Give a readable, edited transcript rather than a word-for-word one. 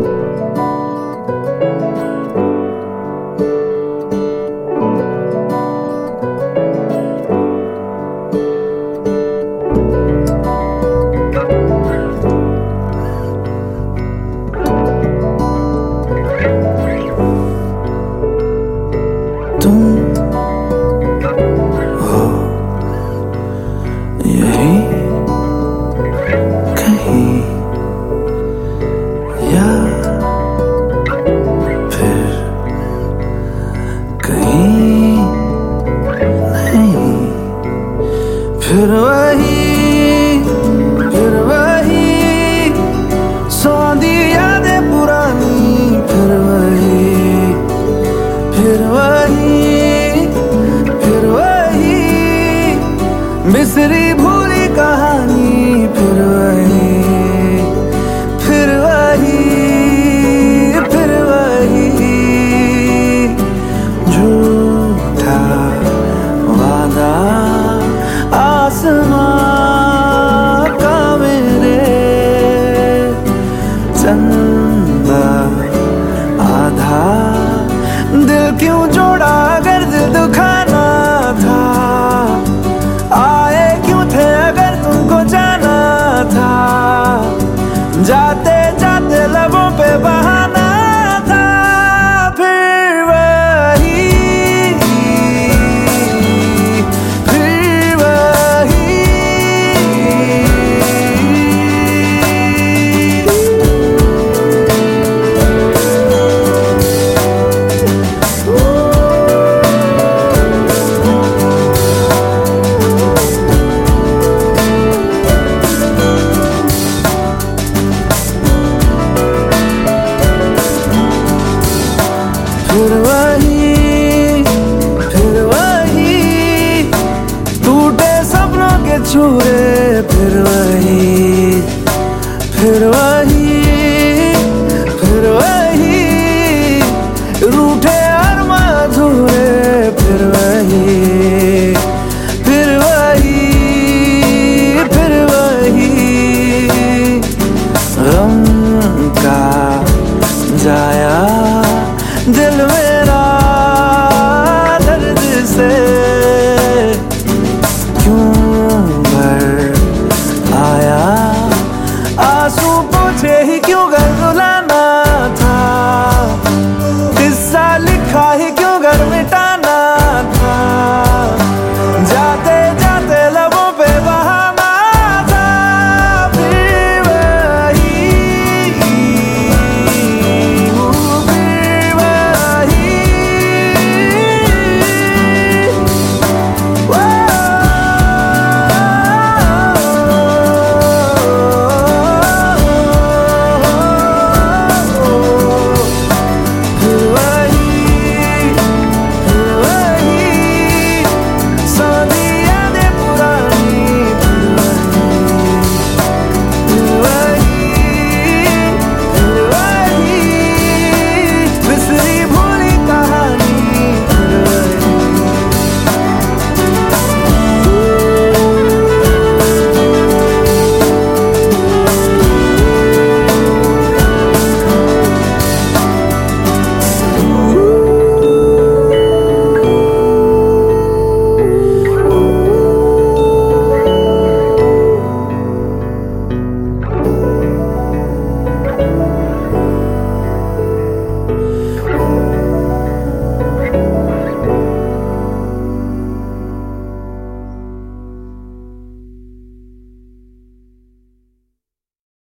या फिर कहीं नहीं, फिर वही सौंधी यादें पुरानी, फिर वही बिसरी भूली कहानी, फिर वही झूठा वादा आसमां का मेरे, चंदा आधा दिल क्यों जोड़ा अगर दिल दुखाना था, आए क्यों थे अगर तुमको जाना था, जाते जाते लबों पे बहाना था, फिर वही फिर वही टूटे सपनों के छूरे, फिर वही रूठे अरमां अधूरे, फिर वही गम का जाया